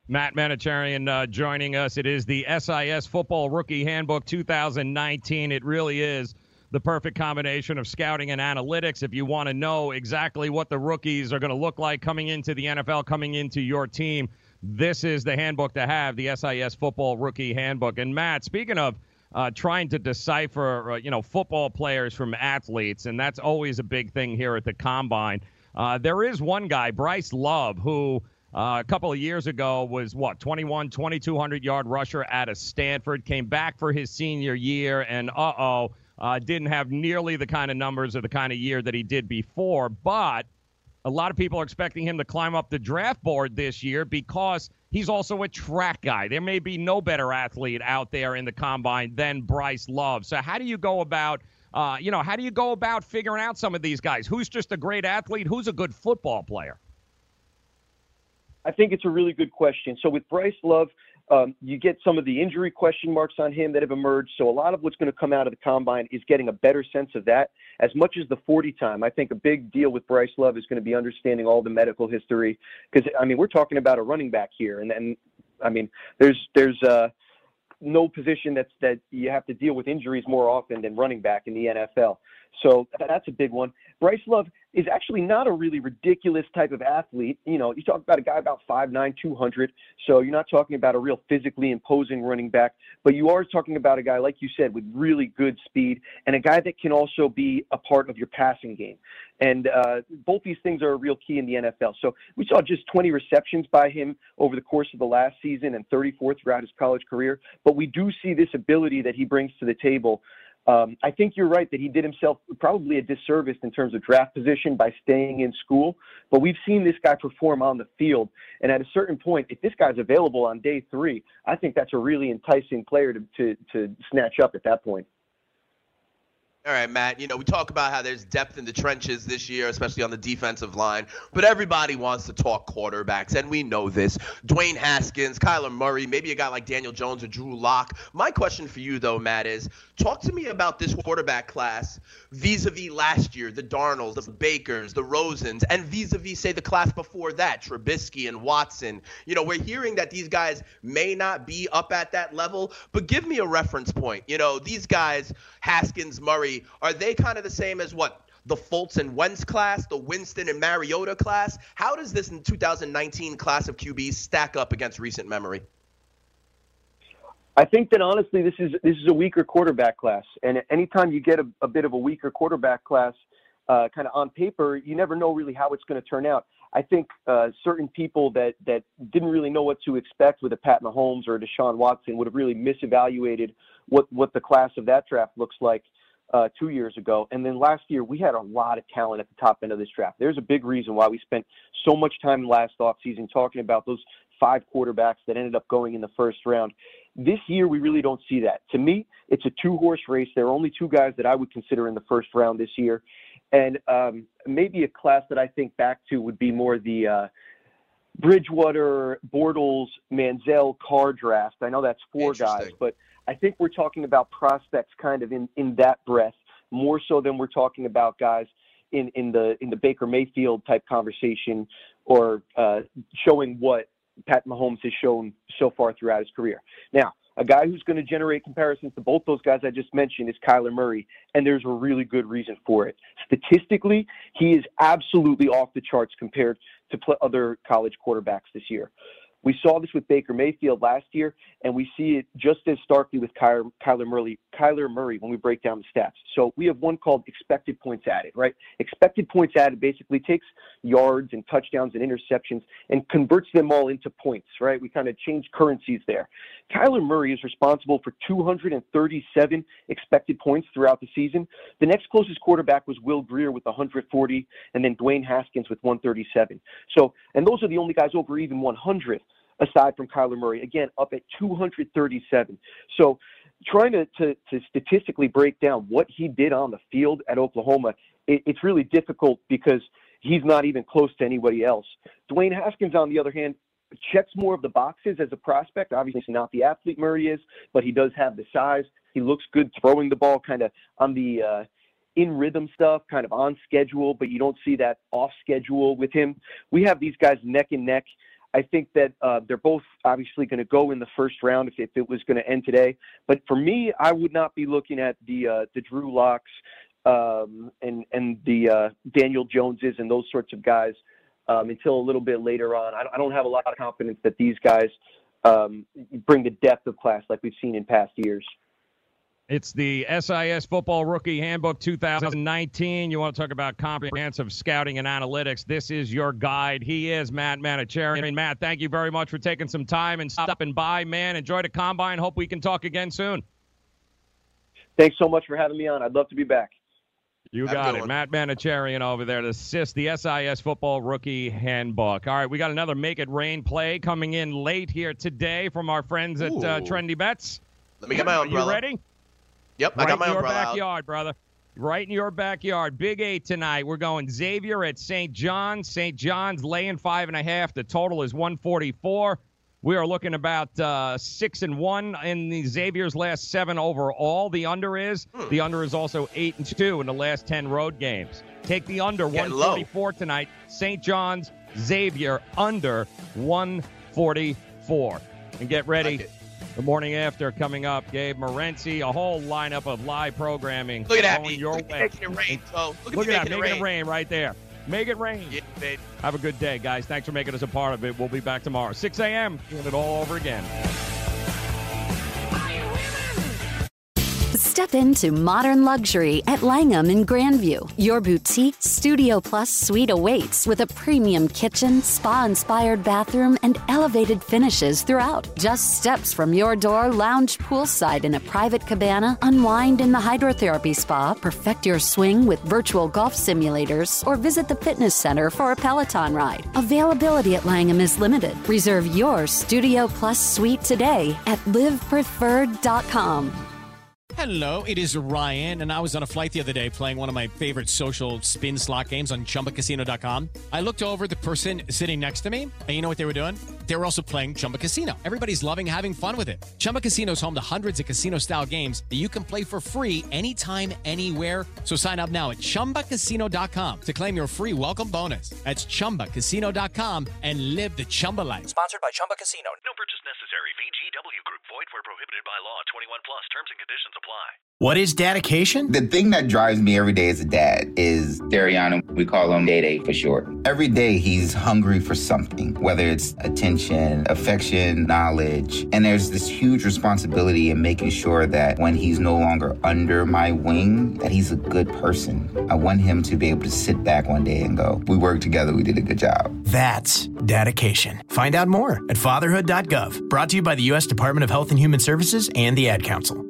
Matt Manacharian joining us. It is the SIS Football Rookie Handbook 2019. It really is the perfect combination of scouting and analytics. If you want to know exactly what the rookies are going to look like coming into the NFL, coming into your team, this is the handbook to have, the SIS Football Rookie Handbook. And Matt, speaking of trying to decipher, football players from athletes, and that's always a big thing here at the Combine. There is one guy, Bryce Love, who a couple of years ago was, 2,200-yard rusher out of Stanford, came back for his senior year, and didn't have nearly the kind of numbers or the kind of year that he did before. But a lot of people are expecting him to climb up the draft board this year because he's also a track guy. There may be no better athlete out there in the Combine than Bryce Love. So how do you go about figuring out some of these guys? Who's just a great athlete? Who's a good football player? I think it's a really good question. So with Bryce Love, you get some of the injury question marks on him that have emerged. So a lot of what's going to come out of the Combine is getting a better sense of that. As much as the 40 time, I think a big deal with Bryce Love is going to be understanding all the medical history. Because, we're talking about a running back here. And there's no position that you have to deal with injuries more often than running back in the NFL. So that's a big one. Bryce Love is actually not a really ridiculous type of athlete. You talk about a guy about 5'9", 200, so you're not talking about a real physically imposing running back, but you are talking about a guy, like you said, with really good speed and a guy that can also be a part of your passing game. And both these things are a real key in the NFL. So we saw just 20 receptions by him over the course of the last season and 34 throughout his college career, but we do see this ability that he brings to the table. I think you're right that he did himself probably a disservice in terms of draft position by staying in school, but we've seen this guy perform on the field. And at a certain point, if this guy's available on day 3, I think that's a really enticing player to snatch up at that point. All right, Matt, we talk about how there's depth in the trenches this year, especially on the defensive line, but everybody wants to talk quarterbacks, and we know this. Dwayne Haskins, Kyler Murray, maybe a guy like Daniel Jones or Drew Lock. My question for you, though, Matt, is talk to me about this quarterback class vis-a-vis last year, the Darnolds, the Bakers, the Rosens, and vis-a-vis, say, the class before that, Trubisky and Watson. We're hearing that these guys may not be up at that level, but give me a reference point. These guys, Haskins, Murray, are they kind of the same as the Fultz and Wentz class, the Winston and Mariota class? How does this 2019 class of QBs stack up against recent memory? I think that honestly, this is a weaker quarterback class, and anytime you get a bit of a weaker quarterback class, kind of on paper, you never know really how it's going to turn out. I think certain people that didn't really know what to expect with a Pat Mahomes or a Deshaun Watson would have really misevaluated what the class of that draft looks like 2 years ago. And then last year, we had a lot of talent at the top end of this draft. There's a big reason why we spent so much time last offseason talking about those 5 quarterbacks that ended up going in the first round. This year, we really don't see that. To me, it's a 2-horse race. There are only 2 guys that I would consider in the first round this year. And maybe a class that I think back to would be more the Bridgewater, Bortles, Manziel, Carr draft. I know that's 4 guys, but I think we're talking about prospects kind of in that breath, more so than we're talking about guys in the Baker Mayfield type conversation or showing what Pat Mahomes has shown so far throughout his career. Now, a guy who's going to generate comparisons to both those guys I just mentioned is Kyler Murray, and there's a really good reason for it. Statistically, he is absolutely off the charts compared to other college quarterbacks this year. We saw this with Baker Mayfield last year, and we see it just as starkly with Kyler Murray when we break down the stats. So we have one called expected points added, right? Expected points added basically takes yards and touchdowns and interceptions and converts them all into points, right? We kind of change currencies there. Kyler Murray is responsible for 237 expected points throughout the season. The next closest quarterback was Will Grier with 140, and then Dwayne Haskins with 137. So, and those are the only guys over even 100. Aside from Kyler Murray, again, up at 237. So trying to statistically break down what he did on the field at Oklahoma, it's really difficult because he's not even close to anybody else. Dwayne Haskins, on the other hand, checks more of the boxes as a prospect. Obviously, he's not the athlete Murray is, but he does have the size. He looks good throwing the ball kind of on the in rhythm stuff, kind of on schedule, but you don't see that off schedule with him. We have these guys neck and neck. I think that they're both obviously going to go in the first round if it was going to end today. But for me, I would not be looking at the Drew Locks and the Daniel Joneses and those sorts of guys until a little bit later on. I don't have a lot of confidence that these guys bring the depth of class like we've seen in past years. It's the SIS Football Rookie Handbook 2019. You want to talk about comprehensive scouting and analytics. This is your guide. He is Matt Manocherian. Matt, thank you very much for taking some time and stopping by, man. Enjoy the Combine. Hope we can talk again soon. Thanks so much for having me on. I'd love to be back. You got it. Matt Manocherian over there to assist the SIS Football Rookie Handbook. All right, we got another Make It Rain play coming in late here today from our friends at Trendy Bets. Let me get my umbrella. You ready? Yep, I got my umbrella out. Right in your backyard, brother. Right in your backyard. Big 8 tonight. We're going Xavier at St. John's. St. John's laying 5.5. The total is 144. We are looking about 6-1 in the Xavier's last 7 overall. The under is also 8-2 in the last 10 road games. Take the under 144 tonight. St. John's, Xavier under 144. And get ready. The morning after coming up, Gabe Morency, a whole lineup of live programming. Look at that. Going your way. Making it rain, so Look at that. Making it rain right there. Make it rain. Yeah, baby. Have a good day, guys. Thanks for making us a part of it. We'll be back tomorrow, 6 a.m., doing it all over again. Step into modern luxury at Langham in Grandview. Your boutique Studio Plus suite awaits with a premium kitchen, spa-inspired bathroom, and elevated finishes throughout. Just steps from your door, lounge poolside in a private cabana, unwind in the hydrotherapy spa, perfect your swing with virtual golf simulators, or visit the fitness center for a Peloton ride. Availability at Langham is limited. Reserve your Studio Plus suite today at livepreferred.com. Hello, it is Ryan, and I was on a flight the other day playing one of my favorite social spin slot games on ChumbaCasino.com. I looked over at the person sitting next to me, and you know what they were doing? They were also playing Chumba Casino. Everybody's loving having fun with it. Chumba Casino is home to hundreds of casino-style games that you can play for free anytime, anywhere. So sign up now at ChumbaCasino.com to claim your free welcome bonus. That's ChumbaCasino.com and live the Chumba life. Sponsored by Chumba Casino. No purchase necessary. VGW Group. Void where prohibited by law. 21 plus. Terms and conditions apply. What is dedication? The thing that drives me every day as a dad is Dariano. We call him Day Day for short. Every day he's hungry for something, whether it's attention, affection, knowledge. And there's this huge responsibility in making sure that when he's no longer under my wing, that he's a good person. I want him to be able to sit back one day and go, we worked together, we did a good job. That's dedication. Find out more at fatherhood.gov. Brought to you by the U.S. Department of Health and Human Services and the Ad Council.